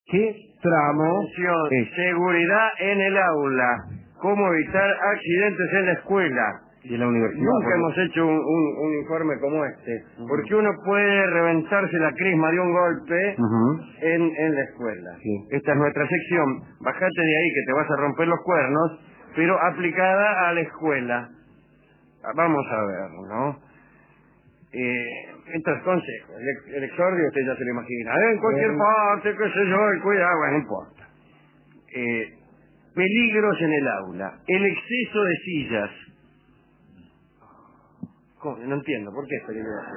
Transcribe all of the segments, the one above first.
¿Qué tramo Atención, es? seguridad en el aula. ¿Cómo evitar accidentes en la escuela? Y en la universidad. Nunca hemos hecho un informe como este, porque uno puede reventarse la crisma de un golpe en la escuela. Sí. Esta es nuestra sección. Bajate de ahí que te vas a romper los cuernos, pero aplicada a la escuela. Vamos a ver, ¿no? Estos consejos, el exordio usted ya se lo imagina. En cualquier parte, qué sé yo, el cuidado, bueno, no importa. Peligros en el aula. El exceso de sillas. ¿Cómo? No entiendo, ¿por qué es peligroso?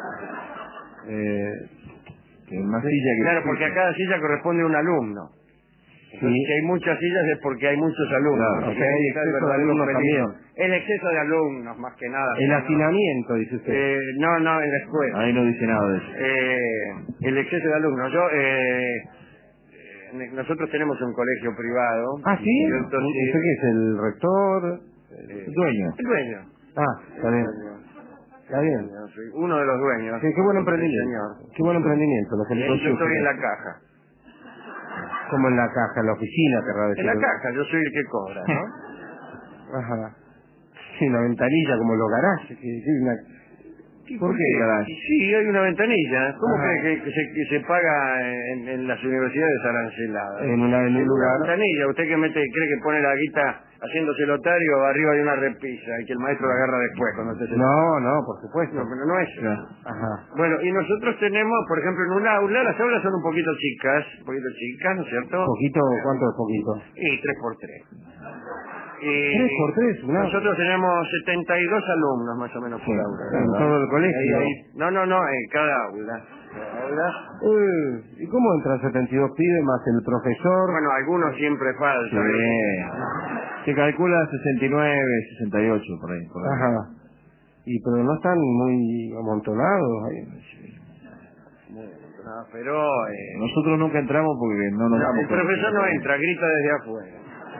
Más silla que Claro, porque a cada silla corresponde un alumno. Entonces, si hay muchas sillas es porque hay muchos alumnos. Claro, o sea, hay exceso de alumnos también. El exceso de alumnos, más que nada. El hacinamiento, dice usted. No, en la escuela. Ahí no dice nada de eso. El exceso de alumnos. Nosotros tenemos un colegio privado. ¿Ah, sí? ¿Cierto? Sí. ¿Usted qué es? ¿El rector? ¿El dueño? El dueño. Ah, está bien. Está bien. Soy uno de los dueños. Sí, qué buen Sí, emprendimiento. señor. Qué buen emprendimiento. Lo Yo felicito. estoy en la caja. Como en la caja, en la oficina, querrá decir. En la caja, yo soy el que cobra, ¿no? Ajá. Sí, una ventanilla como los garajes. ¿Por qué garage? Sí, hay una ventanilla. ¿Cómo cree que se paga en las universidades aranceladas? En un lugar. Una ventanilla. ¿Usted cree que pone la guita haciéndose lotario arriba de una repisa y que el maestro la agarra después cuando usted se... No, por supuesto. No, pero no es. Ajá. Bueno, y nosotros tenemos, por ejemplo, en un aula, las aulas son un poquito chicas, ¿no es cierto? ¿Poquito? ¿Cuánto es poquito? Y 3x3. ¿3 por 3? Nosotros tenemos 72 alumnos más o menos por aula. En todo el colegio. No, en cada aula. ¿Y cómo entran 72 pibes más el profesor? Bueno, algunos siempre faltan. Se calcula 69, 68 por ahí. Ajá. Pero no están muy amontonados ahí. No, pero... Nosotros nunca entramos porque no nos damos el profesor no entra, grita desde afuera.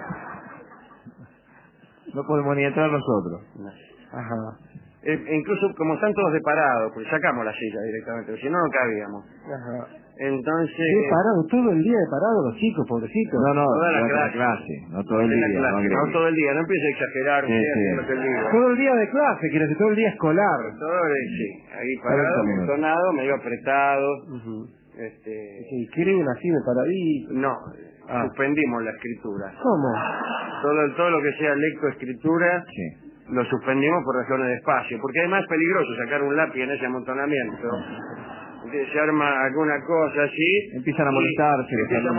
No podemos ni entrar nosotros. Ajá. Incluso como están todos de parado, pues sacamos la silla directamente, porque si no, no cabíamos. Ajá. Entonces... ¿Qué parado? ¿Todo el día de parado los chicos, pobrecitos? No, toda la clase. No todo el día. No todo el día, no empiece a exagerar usted haciendo que el día. Todo el día de clase, quiere decir, todo el día escolar. Sí, ahí parado, entonado, medio apretado. Sí, escriben así de paradito. No, suspendimos la escritura. ¿Cómo? Todo lo que sea lectoescritura, lo suspendimos por razones de espacio, porque además es peligroso sacar un lápiz en ese amontonamiento. Se arma alguna cosa así. Empiezan a molestarse.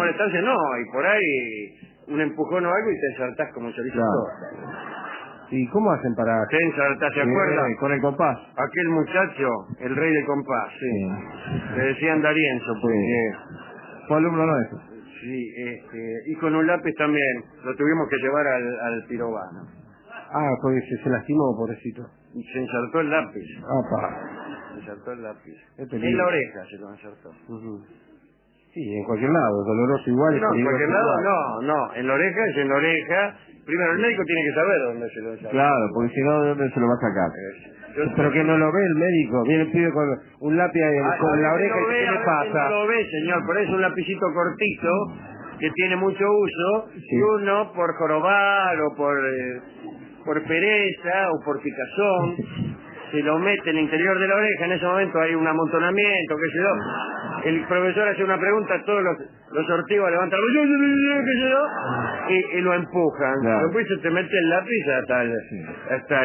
Y por ahí un empujón o algo y te ensartás como chorizo. ¿Y cómo hacen para...? Te ensartás, ¿se acuerda? Con el compás. Aquel muchacho, el rey del compás, le decían Darienzo, porque... Fue alumno nuestro. Sí, y con un lápiz también, lo tuvimos que llevar al pirobano. Porque se lastimó, pobrecito. Se ensartó el lápiz. Se ensartó el lápiz. En la oreja se lo ensartó. Sí, en cualquier lado, doloroso igual. No, en cualquier lado no, en la oreja es en la oreja. Primero, el médico tiene que saber dónde se lo ensartó. Claro, porque si no, ¿de dónde se lo va a sacar? Pero que no lo ve el médico, viene el pibe con un lápiz con la oreja, ¿qué le pasa? No lo ve, señor, por eso un lapicito cortito, que tiene mucho uso, y uno por jorobar o por pereza o por picazón, se lo mete en el interior de la oreja, en ese momento hay un amontonamiento, qué sé yo. El profesor hace una pregunta, todos los ortigos levantan, qué sé yo, y lo empujan. Después se te mete el lápiz hasta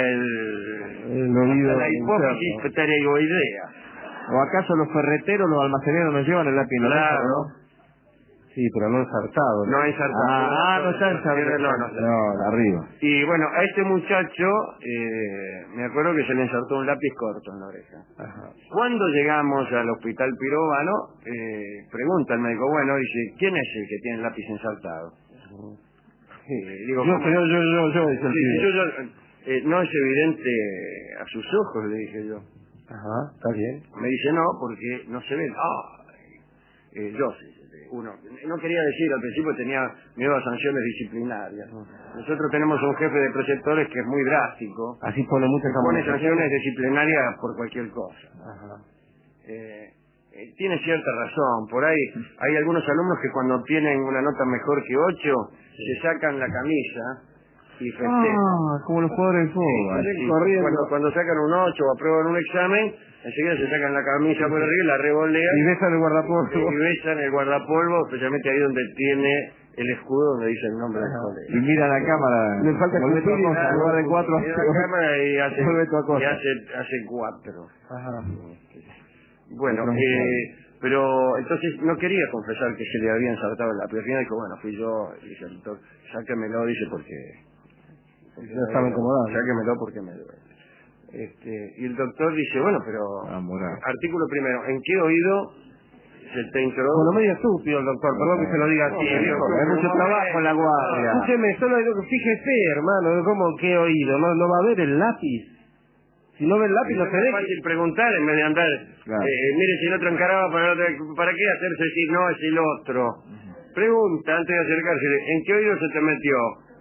la hipófisis pteregoidea. ¿O acaso los ferreteros, los almaceneros nos llevan el lápiz en la oreja, no? Sí, pero no ensartado. No ensartado. No está ensartado. No, arriba. Y bueno, a este muchacho, me acuerdo que se le ensartó un lápiz corto en la oreja. Ajá. Cuando llegamos al hospital pirobano, pregunta el médico, dice, ¿quién es el que tiene el lápiz ensartado? Digo, yo, no es evidente a sus ojos, le dije yo. Ajá, está bien. Me dice, no, porque no se ven. Yo sí. No quería decir al principio, tenía miedo a sanciones disciplinarias. Nosotros tenemos un jefe de preceptores que es muy drástico. Así pone muchas sanciones disciplinarias por cualquier cosa. Ajá. tiene cierta razón. Por ahí hay algunos alumnos que cuando obtienen una nota mejor que 8, se sacan la camisa y festejan. Como los jugadores de fútbol. Sí, cuando sacan un 8 o aprueban un examen, enseguida se sacan la camisa por arriba y la revolean. Y besan el guardapolvo. Y besan el guardapolvo, especialmente ahí donde tiene el escudo donde dice el nombre del colegio. Y mira la cámara. Le falta volver a cosa, en lugar de 4 Mira la cámara y hace 4. Ajá. Bueno, pero entonces no quería confesar que se le había ensartado en la pierna. Dijo, bueno, fui yo. Y dice el doctor, sáquemelo, dice, porque no estaba incomodado. Sáquemelo porque me duele. Y el doctor dice, bueno, pero artículo primero, ¿en qué oído se te introduce? Bueno, medio estúpido el doctor, perdón que se lo diga así. Hay mucho trabajo en la guardia. Escúcheme, solo digo que fíjese, hermano, ¿cómo qué oído? ¿No va a ver el lápiz? Si no ve el lápiz, no se ve. Es fácil preguntar en vez de andar. Mire, si el otro encaraba, ¿para qué hacerse decir no es el otro? Pregunta antes de acercarse, ¿en qué oído se te metió?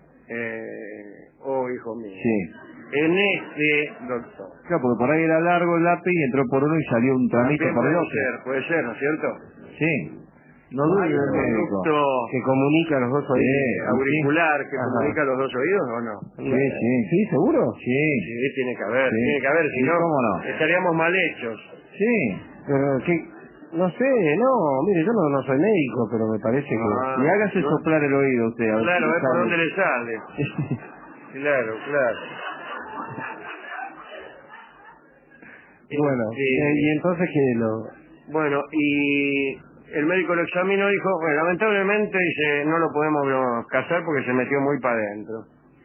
Hijo mío. Sí. En este, doctor. Claro, porque por ahí era largo el lápiz y entró por uno y salió un tramito por el otro. Puede ser, ¿no es cierto? Sí. No dude el médico. Que comunica los dos oídos. Auricular que comunica los dos oídos, ¿o no? Sí, ¿seguro? Sí, tiene que haber, si no, ¿cómo no? estaríamos mal hechos. Sí. Pero no sé, mire, yo no soy médico, pero me parece que... Y hágase soplar el oído usted. A ver claro, ve por dónde le sale. Claro. Bueno, y entonces Bueno, y el médico lo examinó y dijo, bueno, lamentablemente dice, no lo podemos casar porque se metió muy para adentro.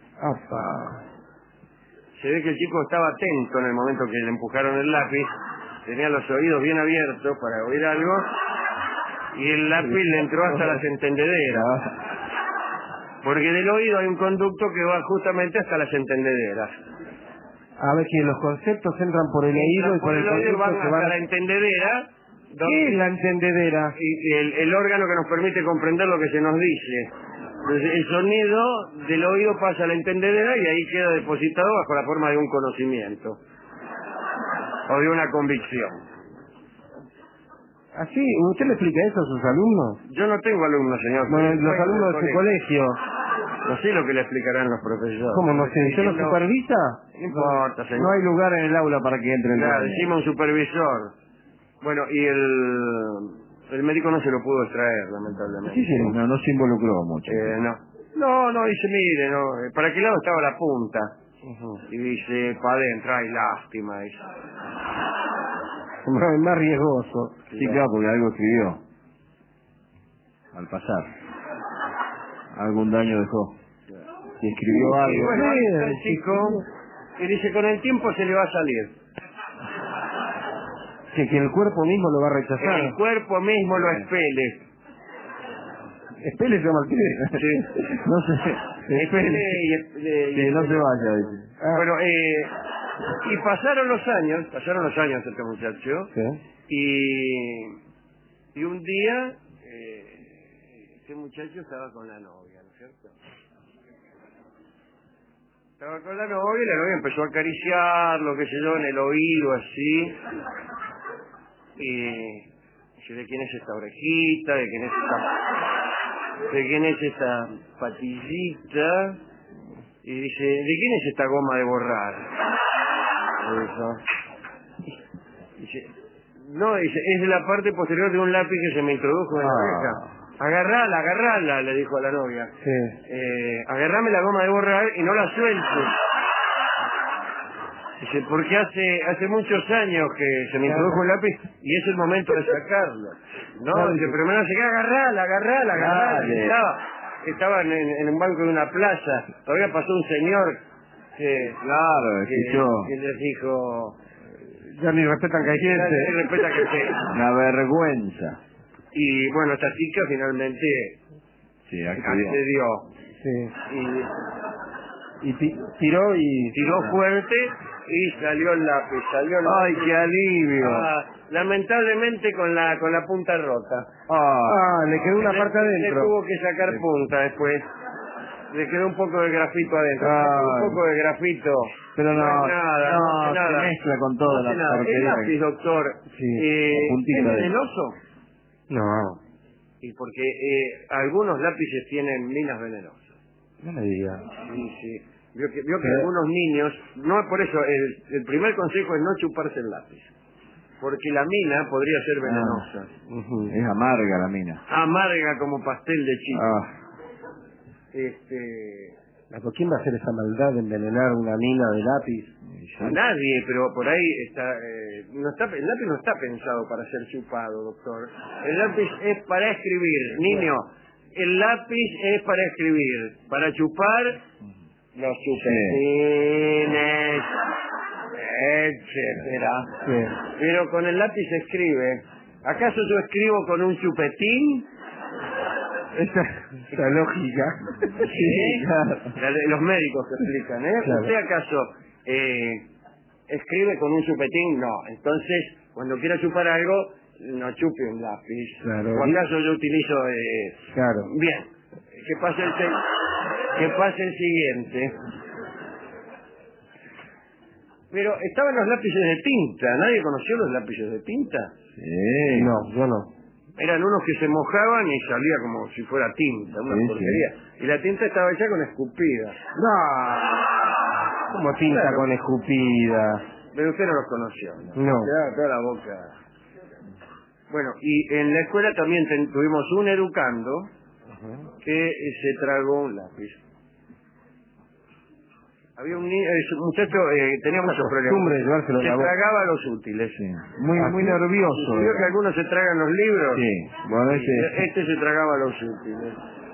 Se ve que el chico estaba atento en el momento que le empujaron el lápiz, tenía los oídos bien abiertos para oír algo, y el lápiz le entró hasta las entendederas. Porque del oído hay un conducto que va justamente hasta las entendederas. A ver, que los conceptos entran por el oído y por el oído van conducto hasta la entendedera. ¿Qué es la entendedera? Y el órgano que nos permite comprender lo que se nos dice. Entonces, el sonido del oído pasa a la entendedera y ahí queda depositado bajo la forma de un conocimiento o de una convicción. ¿Así? ¿Usted le explica eso a sus alumnos? Yo no tengo alumnos, señor. Bueno, los alumnos de su colegio. No sé lo que le explicarán los profesores. ¿Cómo no sé? ¿Usted lo supervisa? No importa, señor. No hay lugar en el aula para que entren. Claro, decimos un supervisor. Bueno, y el médico no se lo pudo extraer, lamentablemente. Sí, no se involucró mucho. No, dice, mire, ¿para qué lado estaba la punta? Y dice, para adentro, ay, lástima, dice. Más riesgoso. Sí, claro, porque algo escribió. Al pasar. Algún daño dejó. Y escribió algo. Bueno, el chico, y dice, con el tiempo se le va a salir. Que el cuerpo mismo lo va a rechazar. El cuerpo mismo lo expele. Espele se llama el Sí. No sé. Espele no se vaya. Dice. Bueno, y pasaron los años este muchacho. Sí. Y un día este muchacho estaba con la novia, ¿no es cierto? Estaba con la novia y la novia empezó a acariciarlo, qué sé yo, en el oído así. Y dice, ¿de quién es esta orejita? ¿De quién es esta patillita? Y dice, ¿de quién es esta goma de borrar? Dice, no, dice, es de la parte posterior de un lápiz que se me introdujo en la oreja. Agarrala, le dijo a la novia. Sí. Agarrame la goma de borrar y no la sueltes. Dice, porque hace muchos años que se me introdujo el lápiz y es el momento de sacarlo. No, dice, pero me no sé qué, agarrala. Estaba en un banco de una plaza, todavía pasó un señor que les dijo, ya ni respetan que hay gente. Una vergüenza. Y bueno, esta chica finalmente accedió. Sí. Y tiró fuerte y salió el lápiz. ¡Ay, qué alivio! Lamentablemente con la punta rota. Le quedó una parte adentro. Le tuvo que sacar punta después. Le quedó un poco de grafito adentro. Un poco de grafito. Pero no es nada, no se mezcla con toda la nada. El porquería. lápiz, doctor, ¿es venenoso? No. Y porque algunos lápices tienen minas venenosas. No me diga. Sí. Vio que algunos niños, no por eso, el primer consejo es no chuparse el lápiz. Porque la mina podría ser venenosa. Es amarga la mina. Amarga como pastel de chico. ¿Quién va a hacer esa maldad de envenenar una mina de lápiz? A nadie, pero por ahí está, el lápiz no está pensado para ser chupado, doctor. El lápiz es para escribir, niño. El lápiz es para escribir, para chupar los chupetines, etcétera. Sí. Pero con el lápiz se escribe. ¿Acaso yo escribo con un chupetín? Esa lógica. Sí, claro. Los médicos que explican, ¿eh? Claro. ¿Usted acaso escribe con un chupetín? No. Entonces, cuando quiera chupar algo, no chupe un lápiz. Claro. ¿O acaso yo utilizo... Claro. Bien. Que pase el siguiente. Pero estaban los lápices de tinta. ¿Nadie conoció los lápices de tinta? Sí. No, yo no. Eran unos que se mojaban y salía como si fuera tinta, una porquería. Sí. Y la tinta estaba hecha con escupida. No. ¿Cómo tinta con escupida? Pero usted no los conoció, ¿no? No. Quedaba toda la boca. Bueno, y en la escuela también tuvimos un educando que se tragó un lápiz. Había un muchacho, tenía muchos problemas. Se tragaba los útiles. Sí. Muy nervioso. ¿Vio que algunos se tragan los libros? Sí. Bueno, este se tragaba los útiles.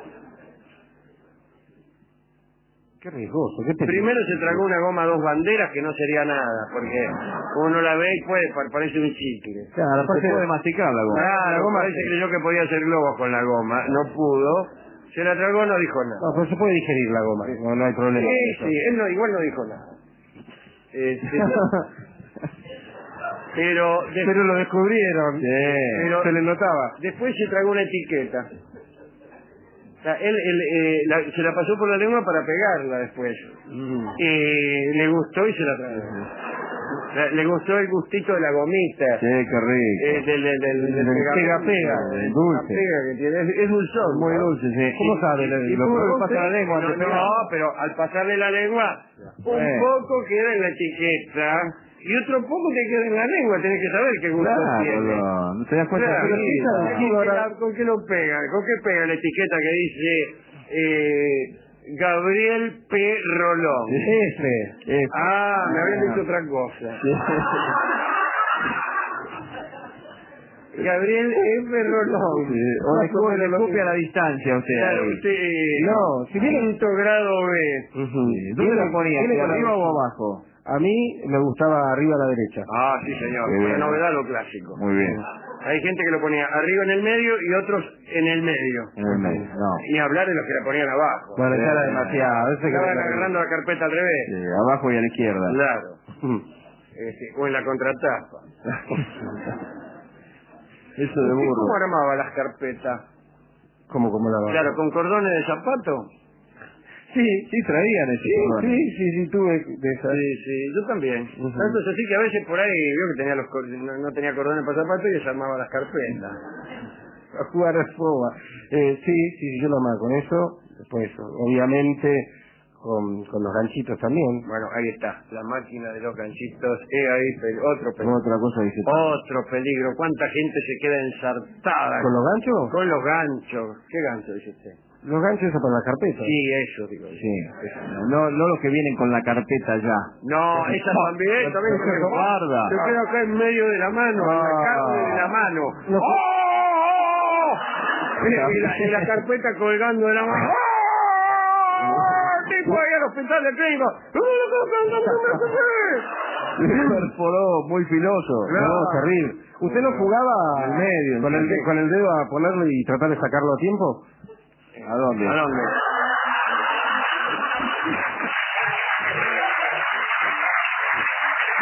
Qué riesgoso. Primero se tragó una goma 2 banderas que no sería nada, porque uno la ve y parece un chicle. Claro, aparte puede masticar la goma. La goma parece que creyó que podía hacer globos con la goma. No pudo. Se la tragó, no dijo nada. No, pero se puede digerir la goma, no hay problema. Sí, él igual no dijo nada. Pero lo descubrieron. Sí. Pero se le notaba. Después se tragó una etiqueta. O sea, él se la pasó por la lengua para pegarla después. Le gustó y se la tragó. Le gustó el gustito de la gomita. Sí, qué rico. Del pega. El dulce. Que tiene. Es dulzón. Muy dulce, sí. ¿Cómo sabe? Lo pasa la lengua. No, pero al pasarle la lengua, un poco queda en la etiqueta y otro poco que queda en la lengua. Tenés que saber qué gusto tiene. No te das cuenta. ¿Con qué lo pega? ¿Con qué pega la etiqueta que dice... Gabriel P. Rolón? F. Me habían dicho otra cosa. Gabriel F. Rolón. Le copia a la distancia usted. Claro, no, si viene quinto grado B. ¿Dónde lo ponía? ¿Arriba o abajo? A mí me gustaba arriba a la derecha. Sí, señor. La novedad, lo clásico. Muy bien. Hay gente que lo ponía arriba en el medio y otros en el medio. Y hablar de los que la ponían abajo. Bueno, ya era demasiado. Estaban agarrando la carpeta al revés. Sí, abajo y a la izquierda. Claro. O en la contratapa. Eso de burro. ¿Cómo armaba las carpetas? ¿Cómo la armaba? Claro, con cordones de zapato. Sí, traían eso. Sí, tuve de esas. Sí, yo también. Tanto es así que a veces por ahí vio que tenía no tenía cordones para zapatos y desarmaba las carpetas. A jugar a escoba. Sí, yo lo amaba con eso. Después, obviamente, con los ganchitos también. Bueno, ahí está, la máquina de los ganchitos. Ahí, otro peligro. Otra cosa dice. Otro peligro. ¿Cuánta gente se queda ensartada? ¿Con los ganchos? Con los ganchos. ¿Qué gancho dice usted? Los ganchos son para la carpeta. Sí, eso digo. Sí. No los que vienen con la carpeta ya. No, esas también se guarda. Se queda acá en medio de la mano, en la carne de la mano. No. Y la carpeta colgando de la mano. Tipo ahí al hospital de clínica. Perforó, muy filoso. No, terrible. ¿Usted no jugaba al medio con el dedo a ponerlo y tratar de sacarlo a tiempo? ¿A dónde?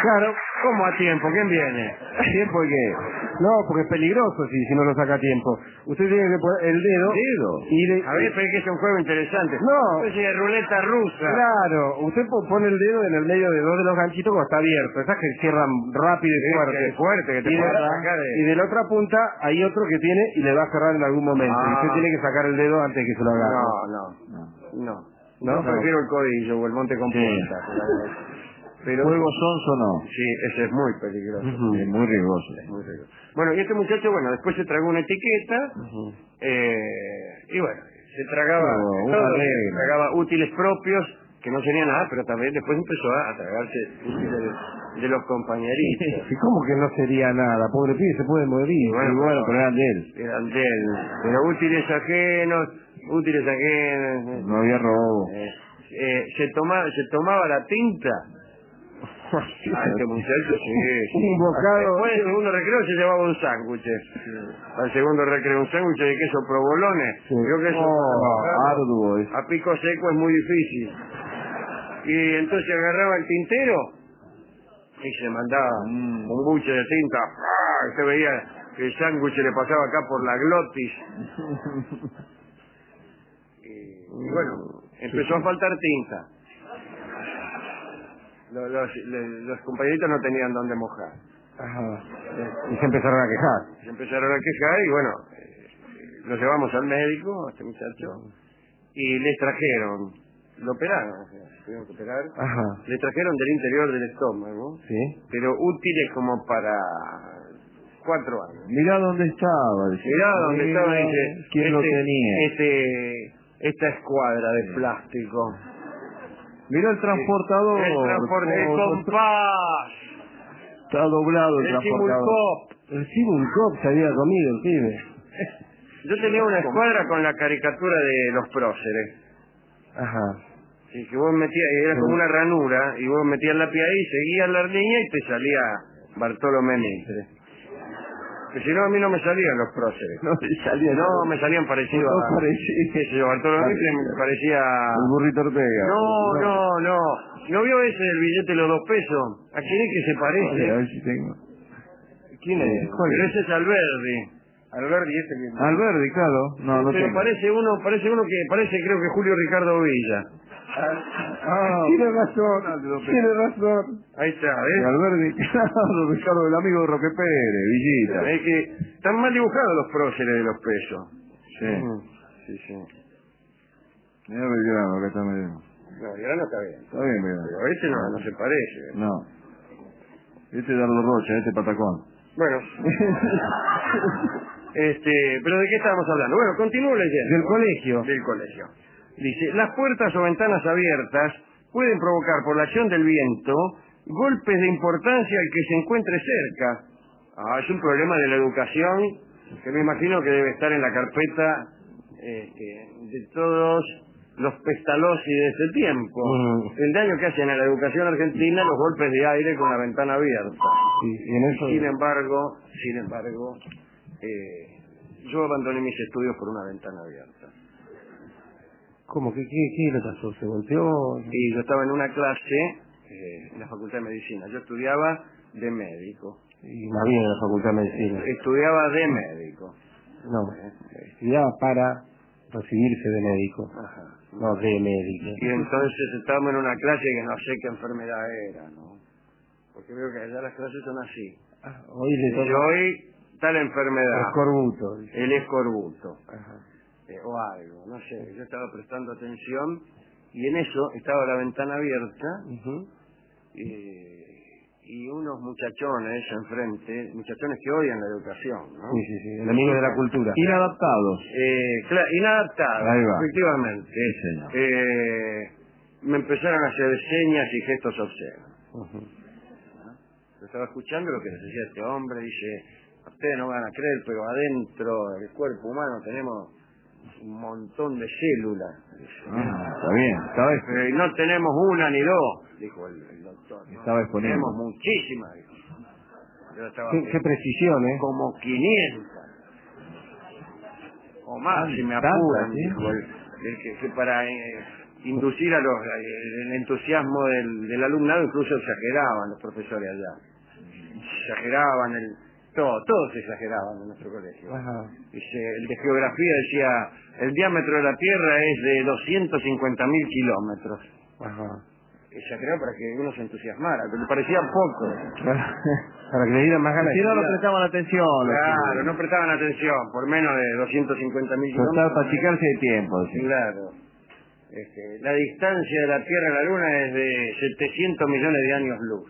Claro. ¿Cómo a tiempo? ¿Quién viene? ¿Tiempo de qué? No, porque es peligroso si no lo saca a tiempo. Usted tiene que poner el dedo. A ver, pero es que es un juego interesante. No. Es de ruleta rusa. Claro, usted pone el dedo en el medio de dos de los ganchitos cuando está abierto. Esas que cierran rápido y fuerte. Fuerte, que te y, puedas sacar y de la otra punta hay otro que tiene y le va a cerrar en algún momento. Y usted tiene que sacar el dedo antes de que se lo agarre. No. ¿No? Yo prefiero el codillo o el monte con punta. Pero ¿Juego sonso no? sí, ese es muy peligroso. Es muy riesgoso. Bueno, y este muchacho, después se tragó una etiqueta y bueno, se tragaba útiles propios que no tenía nada, pero también después empezó a tragarse útiles de los compañeritos. ¿Y cómo que no sería nada? Pobre pibe, se puede morir. Y Bueno, pero eran de él. Eran de él. Pero útiles ajenos. No había robo. Se tomaba la tinta. Este muchacho, sí. Un bocado. Después del segundo recreo se llevaba un sándwich. Al segundo recreo un sándwich de queso provolone. Sí. Creo que eso arduo es. a pico seco es muy difícil. Y entonces agarraba el tintero y se mandaba un buche de tinta. Se veía que el sándwich le pasaba acá por la glotis. Y bueno, empezó a faltar tinta. Los compañeritos no tenían dónde mojar. Ajá. Y se empezaron a quejar. Y bueno, lo llevamos al médico, a este muchacho, y les trajeron, lo operaron, tuvieron que operar, le trajeron del interior del estómago, ¿sí? Pero útiles como para 4 años. Mirá dónde estaba. Dice, ¿Quién lo tenía? Esta escuadra de plástico. Mirá el transportador. El compás. Está doblado el transportador. El Simulcop se había comido el pibe. Yo tenía una escuadra con la caricatura de los próceres. Ajá. Sí, que vos metías, era como una ranura, y vos metías la pie ahí, seguías la línea y te salía Bartolomé Mitre. Que si no, a mí no me salían los próceres. Me salían parecidos a... Bartolomé Mitre me parecía... El burrito Ortega. No. ¿No vio ese del billete de los 2 pesos? ¿A quién es que se parece? A ver si tengo. ¿Quién es? Pero ese es Alberdi. Alberdi ese que... Alberdi, claro. No pero tengo. parece uno que parece, creo que Julio Ricardo Villa. Tiene razón. Ahí está, ¿ves? Alberdi, claro, Ricardo, el amigo de Roque Pérez, Villita. Es que están mal dibujados los próceres de los pesos. Sí. Mira Belgrano, acá está medio. No, Belgrano está bien. Está bien, Belgrano. Pero este no se parece. No. Este es Dardo Rocha, este Patacón. Bueno. ¿Pero de qué estábamos hablando? Bueno, continúo leyendo. Del colegio. Dice, las puertas o ventanas abiertas pueden provocar por la acción del viento golpes de importancia al que se encuentre cerca. Es un problema de la educación que me imagino que debe estar en la carpeta de todos los Pestalozzi de ese tiempo. El daño que hacen a la educación argentina los golpes de aire con la ventana abierta. Sin embargo, yo abandoné mis estudios por una ventana abierta. ¿Cómo? ¿Qué le pasó? ¿Se volteó? Y yo estaba en una clase en la Facultad de Medicina. Yo estudiaba de médico. Y más bien en la Facultad de Medicina. Estudiaba de médico. No, estudiaba para recibirse de médico. Ajá. No, de médico. Y entonces estábamos en una clase que no sé qué enfermedad era, ¿no? Porque veo que allá las clases son así. Hoy tal enfermedad. El escorbuto. Ajá. O algo, no sé. Yo estaba prestando atención y en eso estaba la ventana abierta y unos muchachones enfrente, muchachones que odian la educación, ¿no? Sí, enemigos de la cultura. Inadaptados. Claro, inadaptados, Ahí va. efectivamente. Sí, señor. Me empezaron a hacer señas y gestos obscenos. Yo estaba escuchando lo que les decía este hombre, dice, ustedes no van a creer, pero adentro del cuerpo humano tenemos un montón de células. Está bien. Y no tenemos una ni dos, dijo el doctor. Estaba exponiendo. Tenemos muchísimas, dijo. Yo estaba Qué precisión, ¿eh? como 500. O más, si me tantas, apuran, ¿sí? dijo que para inducir el entusiasmo del alumnado, incluso exageraban los profesores allá. Exageraban todos exageraban en nuestro colegio. El de geografía decía, el diámetro de la Tierra es de 250.000 kilómetros. Exagerado para que uno se entusiasmara, que le parecían poco. Para que le dieran más ganas. Si no, no prestaban atención. Claro, no prestaban atención, por menos de 250.000 kilómetros. Para achicarse de tiempo. Sí. Claro. La distancia de la Tierra a la Luna es de 700 millones de años luz.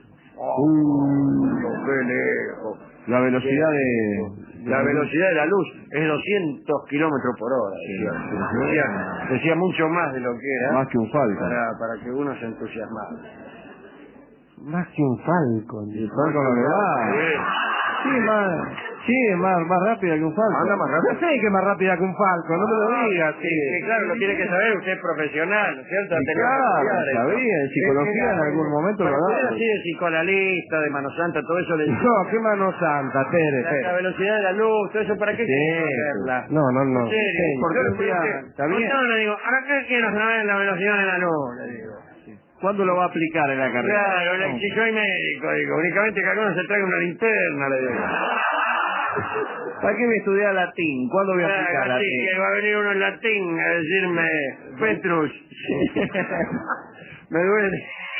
¡Qué lejos! La velocidad La velocidad de la luz es 200 kilómetros por hora. Decía mucho más de lo que era. Más que un Falcon. Para que uno se entusiasmara. Más que un Falcon. El Falcon lo que va. Sí, más rápida que un Falcon. Anda más rápido. No sé que es más rápida que un Falcon, no me lo digas. Sí, claro, lo tiene que saber, usted es profesional, ¿no es cierto? Claro, sabía, en psicología en algún momento lo daba. Sí, de psicoanalista, de mano santa, todo eso le dice. No, qué mano santa, Tere. La velocidad de la luz, todo eso, ¿para qué saberla? No. Porque un día, ¿está bien? Yo le digo, ¿a qué quiero saber la velocidad de la luz? Le digo. ¿Cuándo lo va a aplicar en la carrera? Claro, si soy médico, digo, únicamente que alguno se traiga una linterna, le digo. ¿Para qué me estudiar latín? ¿Cuándo voy a aplicar latín? Sí, que va a venir uno en latín a decirme, Petrus, me duele.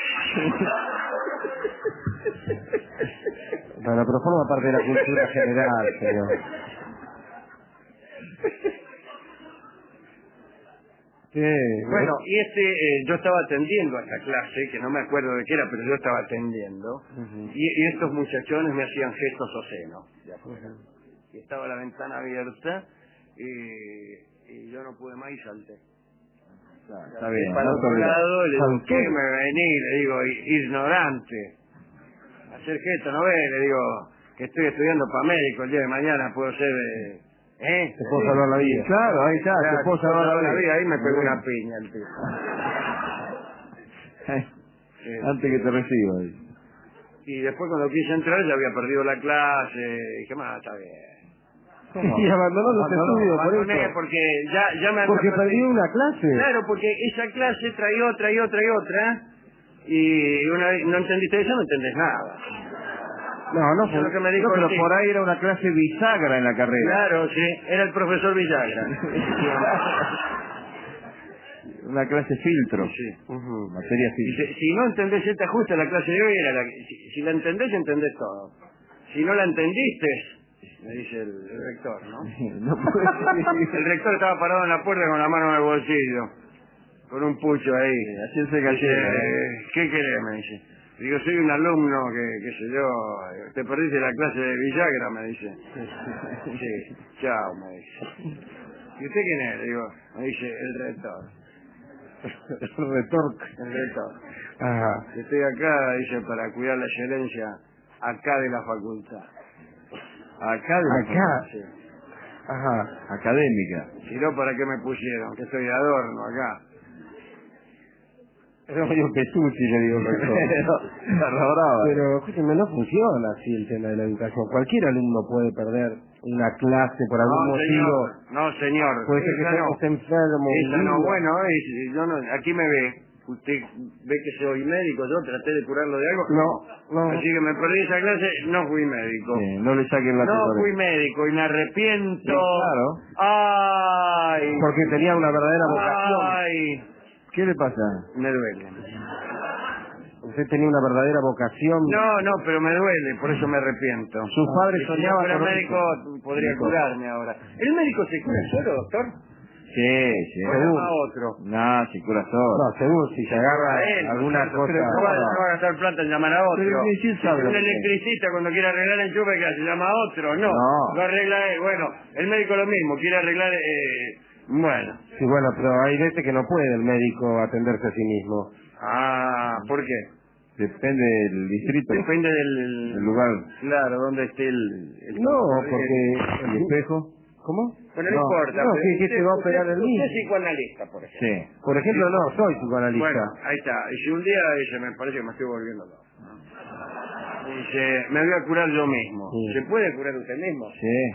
Bueno, pero forma parte de la cultura general, señor. Bueno, y yo estaba atendiendo a esta clase, que no me acuerdo de qué era, pero yo estaba atendiendo, y estos muchachones me hacían gestos obscenos. Y estaba la ventana abierta, y yo no pude más y salté. Está bien. Para otro lado, le digo, ¿qué me vení? Le digo, ignorante. Hacer gestos, ¿no ves? Le digo, que estoy estudiando para médico, el día de mañana puedo ser... Te puedo salvar la vida. Claro, ahí está, te puedo salvar la vida. Ahí me pegó una piña el tipo. Antes que te reciba. Y después cuando quise entrar ya había perdido la clase, y dije, está bien. Y abandonó los estudios por eso. Porque ya me había Porque perdido. perdió una clase. Claro, porque esa clase trae otra, y una vez no entendiste eso, no entendés nada. No, Eso es lo que me dijo pero el por ahí era una clase bisagra en la carrera. Claro, sí, era el profesor Villagra. Una clase filtro. Sí. Materia filtro. Si no entendés esta justa, la clase de hoy era si la entendés, entendés todo. Si no la entendiste, me dice el rector, ¿no? El rector estaba parado en la puerta con la mano en el bolsillo, con un pucho ahí. Haciéndose gallina. ¿Qué querés? Me dice. Digo, soy un alumno qué sé yo, te perdiste la clase de Villagra, me dice. Sí, chao, me dice. ¿Y usted quién es? Digo, me dice, el rector. El rector. Ajá. Estoy acá, dice, para cuidar la excelencia acá de la facultad. Acá de la Acá. Sí. Ajá. Académica. Si no, ¿para qué me pusieron? Que estoy de adorno acá. Era medio pesuchi, le digo el rector. Pero, escúcheme, no funciona así el tema de la educación. Cualquier alumno puede perder una clase por algún motivo. No, señor. Puede ser que esté enfermo. Esa no, bueno, yo no, aquí me ve. Usted ve que soy médico, yo traté de curarlo de algo. No. Así que me perdí esa clase, no fui médico. Sí, no le saquen la No tutora. fui médico y me arrepiento. Sí, claro. ¡Ay! Porque tenía una verdadera vocación. ¡Ay! ¿Qué le pasa? Me duele. Usted tenía una verdadera vocación. No, pero me duele, por eso me arrepiento. Sus padres Si yo soñaban fuera con médico, podría curarme ahora. ¿El médico se cura solo, doctor? Sí. ¿O llama a otro? No, se cura solo. No, seguro, si se agarra Él, alguna cosa. pero no va a gastar plata en llamar a otro. Pero ¿quién sabe Un lo que electricista cuando quiere arreglar el enchufe, que se llama a otro. No, lo arregla él. Bueno, el médico lo mismo, quiere arreglar... bueno. Sí, bueno, pero hay veces que no puede el médico atenderse a sí mismo. Ah, ¿por qué? Depende del distrito. Depende del lugar. Claro, donde esté el No, porque... ¿El espejo? ¿Cómo? Bueno, no importa. No, pero que te va a operar el mismo. Usted es psicoanalista, por ejemplo. Sí. Por ejemplo, no, soy psicoanalista. Bueno, ahí está. Y si un día dice, me parece que me estoy volviendo loco. Dice, me voy a curar yo mismo. Sí. ¿Se puede curar usted mismo? Sí. No.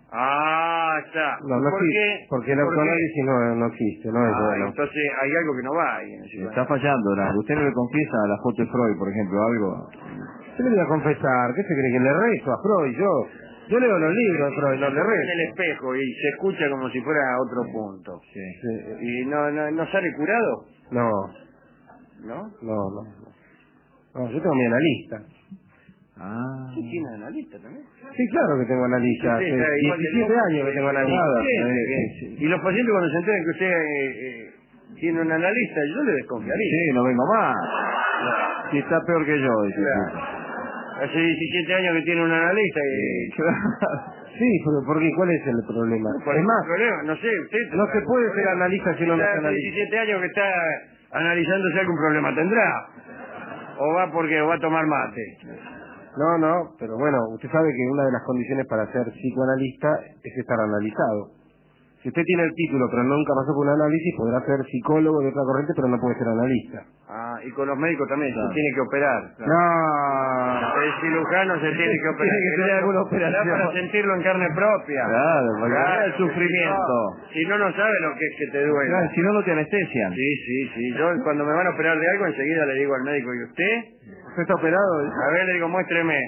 Ah, está. No, no ¿Por existe, qué? porque el autoanálisis no existe, no es bueno. Entonces hay algo que no va ahí en el Está fallando, ¿usted no le confiesa a la foto de Freud, por ejemplo, algo? ¿Qué le voy a confesar? ¿Qué se cree que le rezo a Freud? Yo leo los libros de Freud, no le rezo. en el espejo y se escucha como si fuera otro punto. Sí. ¿Y no sale curado? No. ¿No? No, yo tengo mi analista. Ah. ¿Sí tiene analista también? Sí, claro que tengo analista. Sí, Hace 17 años que tengo analista. Sí. Y los pacientes cuando se enteran que usted tiene un analista, yo le desconfiaría. Sí, no vengo más. Si está peor que yo, dice. Hace 17 años que tiene un analista y... Sí, pero ¿por qué? ¿Cuál es el problema? ¿Cuál es el problema? No sé, usted... No se puede ser analista si no es Hace analista. 17 años que está analizando si algún problema tendrá. O va porque va a tomar mate. No, pero bueno, usted sabe que una de las condiciones para ser psicoanalista es estar analizado. Si usted tiene el título pero nunca pasó por un análisis, podrá ser psicólogo de otra corriente, pero no puede ser analista. Ah, y con los médicos también, claro. se tiene que operar. Claro. No. El cirujano se tiene que operar. Tiene que tener alguna operación. Para sentirlo en carne propia. Claro, porque el sufrimiento. Si no sabe lo que es que te duele. Claro, si no, no te anestesian. Sí. Yo cuando me van a operar de algo, enseguida le digo al médico, ¿y usted? ¿Usted está operado? A ver, le digo, muéstreme.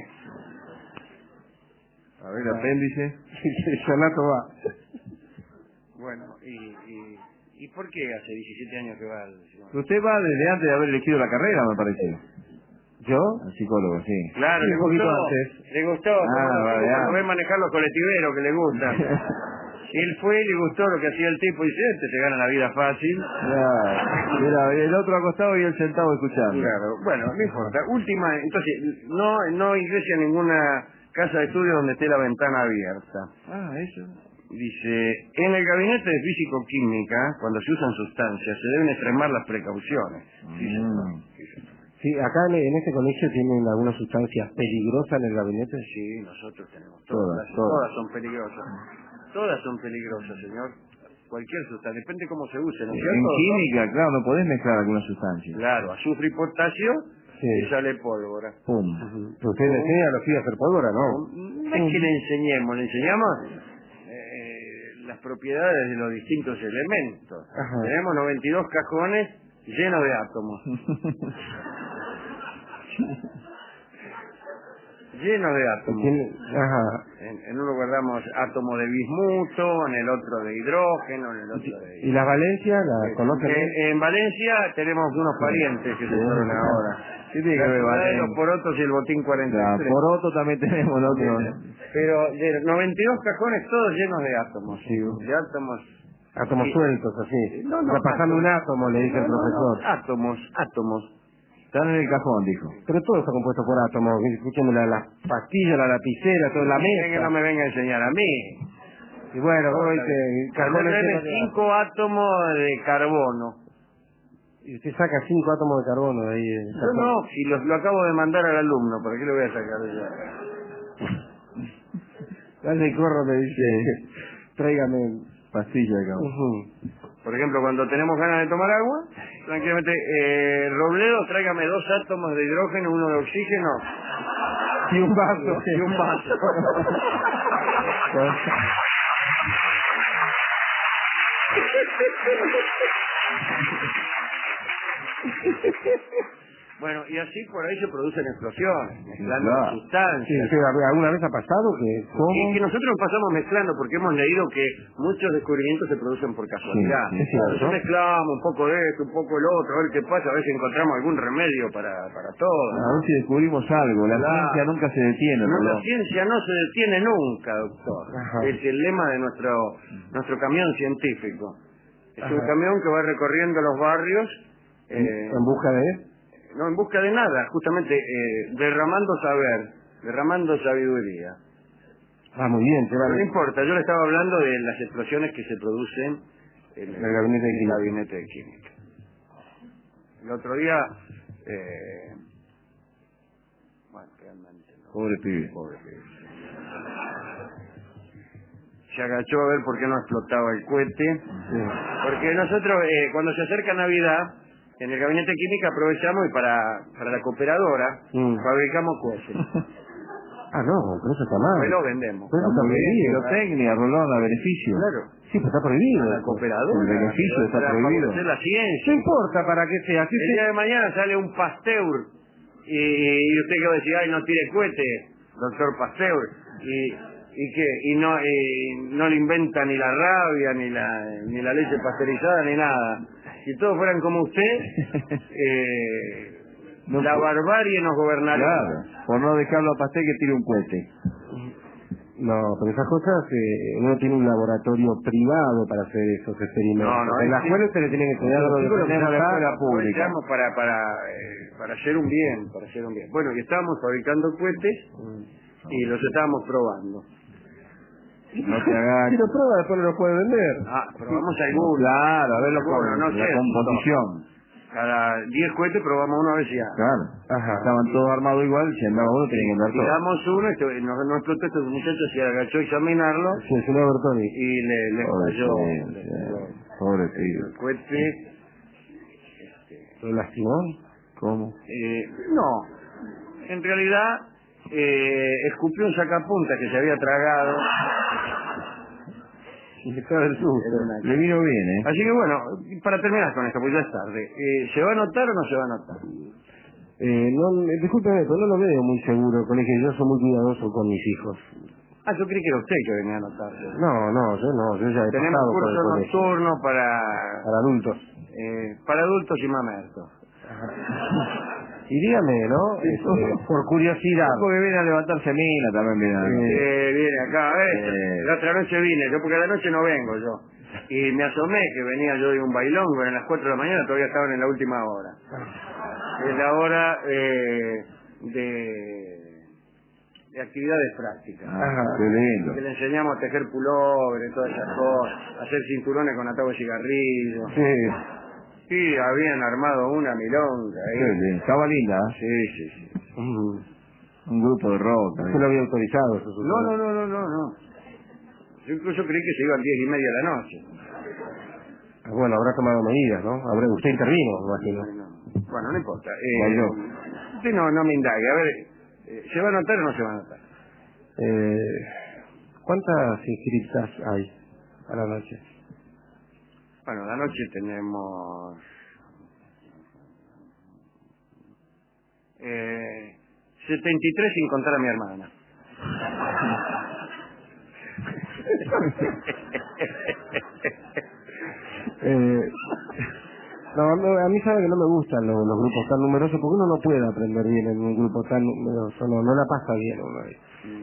A ver, el apéndice. Sonato va. Bueno, ¿y por qué hace 17 años que va al psicólogo? Usted va desde antes de haber elegido la carrera, me parece. ¿Yo? Al psicólogo, sí. Claro, Sí, le un poquito gustó. antes. Le gustó. Vale, Ve manejar los colectiveros que le gustan. Y él fue y le gustó lo que hacía el tipo y dice, este se gana la vida fácil. Claro. Mira, el otro acostado y el sentado escuchando. Claro, bueno, no importa. Última, entonces, no ingrese a ninguna casa de estudio donde esté la ventana abierta. Ah, eso. Dice, en el gabinete de físico-química, cuando se usan sustancias, se deben extremar las precauciones. Sí, acá en este colegio tienen algunas sustancias peligrosas en el gabinete. Sí, nosotros tenemos Todas. todas son peligrosas. Todas son peligrosas, señor. Cualquier sustancia, depende cómo se use, ¿no es cierto? En química, claro, no podés mezclar algunas sustancias. Claro, azufre y potasio Sí. y sale pólvora. Pum. Usted le enseña a los hijos a hacer pólvora, ¿no? No es que le enseñemos, le enseñamos las propiedades de los distintos elementos. Ajá. Tenemos 92 cajones llenos de átomos. Llenos de átomos. Ajá. En uno guardamos átomo de bismuto, en el otro de hidrógeno, en el otro de... ¿Y la Valencia la conocen? En Valencia tenemos unos parientes que se fueron ahora. ¿Qué tiene que La ver, ciudad de Valencia? los porotos y el botín 43. Poroto también tenemos nosotros. Pero de 92 cajones todos llenos de átomos. Sí. De átomos. Átomos Sí. sueltos, así. No, Repasando átomos. un átomo, le dice el profesor. Átomos. Están en el cajón, dijo. Pero todo está compuesto por átomos. Escúcheme, la pastilla, la lapicera, toda la Que mesa. no me venga a enseñar a mí. Y bueno, ¿cómo dice? Cajones llenos de 5 átomos de carbono. Y usted saca 5 átomos de carbono de ahí. Yo no, si lo acabo de mandar al alumno, ¿para qué lo voy a sacar de allá? Dale, corro, me dice. Tráigame Pastilla de cajón. Por ejemplo, cuando tenemos ganas de tomar agua, tranquilamente, Robledo, tráigame 2 átomos de hidrógeno, 1 de oxígeno. Y un vaso. Y un vaso. Bueno, y así por ahí se producen explosiones, mezclando Claro. sustancias. Sí, ¿alguna vez ha pasado que Y que nosotros nos pasamos mezclando porque hemos leído que muchos descubrimientos se producen por casualidad. Sí, es cierto. Entonces mezclamos un poco de esto, un poco el otro, a ver qué pasa, a ver si encontramos algún remedio para todo. A ver si descubrimos algo. La Claro. ciencia nunca se detiene. No, la perdón. ciencia no se detiene nunca, doctor. Ajá. Es el lema de nuestro camión científico. Es un Ajá. camión que va recorriendo los barrios. en busca de... No, en busca de nada, justamente derramando saber, derramando sabiduría. Ah, muy bien, Pero no importa, yo le estaba hablando de las explosiones que se producen en el gabinete de química. El otro día, bueno, realmente no. Pobre pibe. Se agachó a ver por qué no explotaba el cohete. Sí. Porque nosotros, cuando se acerca Navidad, en el gabinete de química aprovechamos y para la cooperadora fabricamos cohetes. Ah, no, pero eso está mal. Pues lo vendemos. Pero eso está prohibido. Pirotecnia, Rolón, a beneficio. Claro. Sí, pues está prohibido. La cooperadora. El beneficio está para prohibido. favorecer la ciencia. No importa para qué sea. El día de mañana sale un Pasteur y usted que va a decir, ay, no tire cohete, doctor Pasteur, y no le inventa ni la rabia, ni la leche pasteurizada, ni nada. Si todos fueran como usted, la barbarie nos gobernaría. Claro, por no dejarlo a Pasteur que tire un cohete. No, pero esas cosas, uno tiene un laboratorio privado para hacer esos experimentos. No, en la escuela usted le tiene que estudiar Nosotros los chicos, tenemos la escuela pública. Aprovechamos para hacer un bien, Bueno, y estábamos fabricando cohetes y los estábamos probando. No te hagas. Si lo prueba, después no lo puede vender. Probamos algunos. Claro, a ver no la sé, composición. Cada 10 cohetes probamos uno a ver si ya. Claro. Ajá. Estaban todos armados igual, si andaba uno tenía que andar todo. Tiramos uno, no explotó, este muchacho se agachó a examinarlo Sí, es una Bertoni. y le falló. Pobre tío. El cohete. ¿Lo lastimó? ¿Cómo? No, en realidad escupió un sacapunta que se había tragado. Está del susto. Le vino bien, ¿eh? Así que bueno, para terminar con esto, pues ya es tarde. ¿Se va a notar o no se va a notar? Discúlpeme, pero no lo veo muy seguro, colegio. Yo soy muy cuidadoso con mis hijos. Yo creí que era usted que venía a notar. No, yo ya he Tenemos pasado por curso el colegio. nocturno Para adultos. para adultos y mamertos. Y dígame, ¿no? Por curiosidad. Porque viene a levantarse mina también, Viene acá, la otra noche vine, yo porque a la noche no vengo yo. Y me asomé que venía yo de un bailongo a las 4 de la mañana, todavía estaban en la última hora. Es la hora de actividades prácticas. Qué lindo. Que le enseñamos a tejer pulóveres, todas esas cosas, a hacer cinturones con atado de cigarrillos. Sí. Sí, habían armado una milonga ahí. Qué bien. Estaba linda. Sí. Un grupo de rock. ¿Usted lo había autorizado? Eso No. Yo incluso creí que se iban 10:30 de la noche. Bueno, habrá tomado medidas, ¿no? Usted intervino, me imagino. Bueno, no importa. Bailó. Usted no me indague. A ver, ¿se va a notar o no se va a notar? ¿Cuántas inscritas hay a la noche? Bueno, la noche tenemos 73 sin contar a mi hermana. A mí sabe que no me gustan los grupos tan numerosos porque uno no puede aprender bien en un grupo tan numeroso, no la pasa bien uno ahí.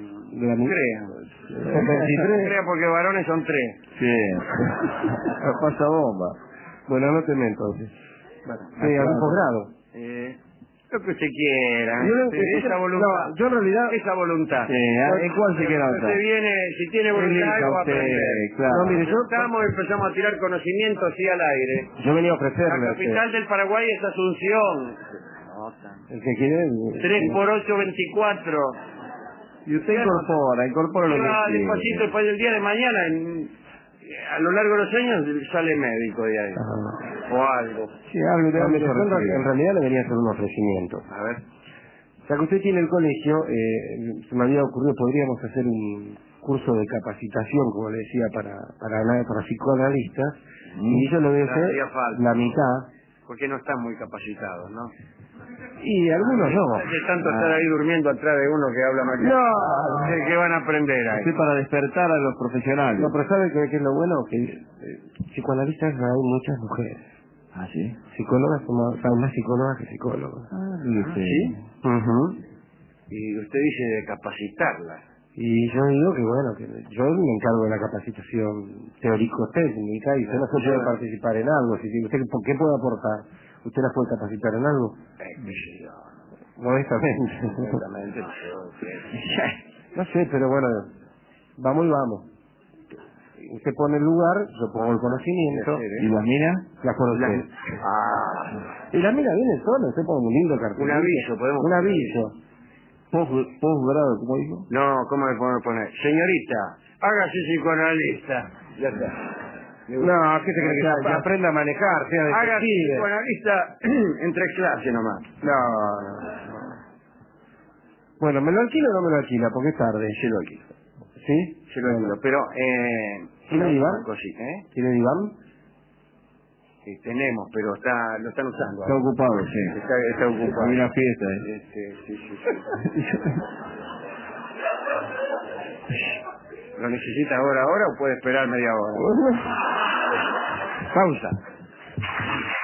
Crea porque varones son 3. Sí. Pasa bomba. Bueno, anóteme entonces. Bueno, algún posgrado. Lo que usted quiera. Esa voluntad. No, yo en realidad... Esa voluntad. Sí, ¿en cuál se quiere anotar? Si tiene voluntad, va a aprender. Claro. No, mire, empezamos a tirar conocimientos así al aire. Yo venía a ofrecerle... La capital del Paraguay es Asunción. El que quiere... 3 por 8, 24. Y usted incorpora lo que quiere. Despacito, después del día de mañana, a lo largo de los años, sale médico de ahí. O algo. Sí, algo de en realidad le venía a hacer un ofrecimiento. A ver. Ya que usted tiene el colegio, se me había ocurrido, podríamos hacer un curso de capacitación, como le decía, para psicoanalistas, y yo le voy a hacer la mitad. Porque no están muy capacitados, ¿no? Y algunos no. De tanto estar ahí durmiendo atrás de uno que habla mal. No. ¿Qué van a aprender ahí? Sí, para despertar a los profesionales. No, pero ¿sabe qué es lo bueno? Que psicoanalistas hay muchas mujeres. ¿Ah, sí? Psicólogas, hay más psicólogas que psicólogos. ¿Sí? Y usted dice de capacitarlas. Y yo digo que bueno, que yo me encargo de la capacitación teórico-técnica y usted no se puede participar en algo. ¿Usted qué puede aportar? ¿Usted las puede capacitar en algo? Modestamente. Exactamente. No sé, pero bueno, vamos y vamos. Usted pone el lugar, yo pongo el conocimiento. ¿Y las minas? Las conoce. Y las minas vienen solas, usted pone un lindo cartel. Un aviso, podemos Un aviso. Posgrado, ¿cómo dijo? No, ¿cómo le podemos poner? Señorita, hágase psicoanalista. Ya está. No, ¿qué te crees que aprenda a manejar? Sea Hágase detective. psicoanalista en 3 clases nomás. No. Bueno, ¿me lo alquila o no me lo alquila? Porque es tarde. Se lo alquilo. ¿Sí? Se lo alquilo. Pero, ¿tiene diván? ¿Tiene diván? Sí, tenemos, pero lo están usando. Está ocupado, sí. Está ocupado. Hay una fiesta, sí. ¿Lo necesita ahora o puede esperar media hora? Pausa.